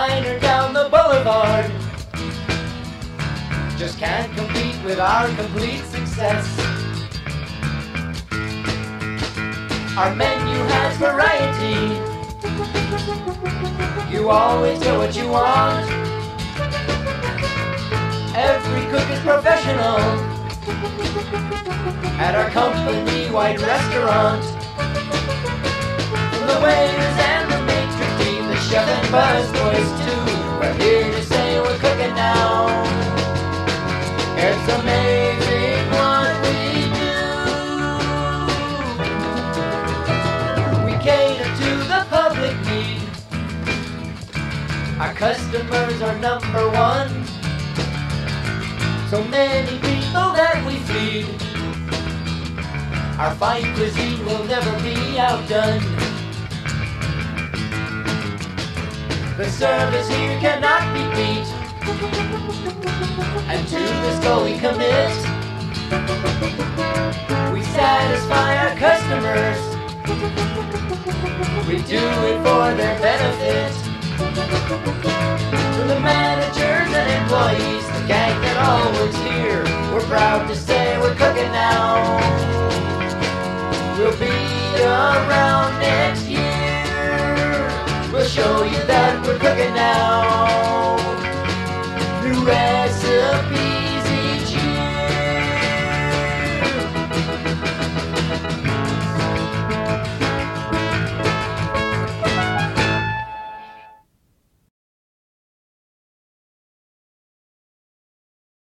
diner down the boulevard just can't compete with our complete success. Our menu has variety. You always get what you want. Every cook is professional at our company-wide restaurant. From the waiters and the maitre d', the chef and busboys too, we're here to say we're cooking now. It's amazing what we do. We cater to the public need. Our customers are number one. So many people that we feed. Our fine cuisine will never be outdone. The service here cannot be beat, and to this goal we commit. We satisfy our customers. We do it for their benefit. To the managers and employees, the gang that always here, we're proud to say we're cooking now. We'll be around next year. We'll show you that we're cooking now.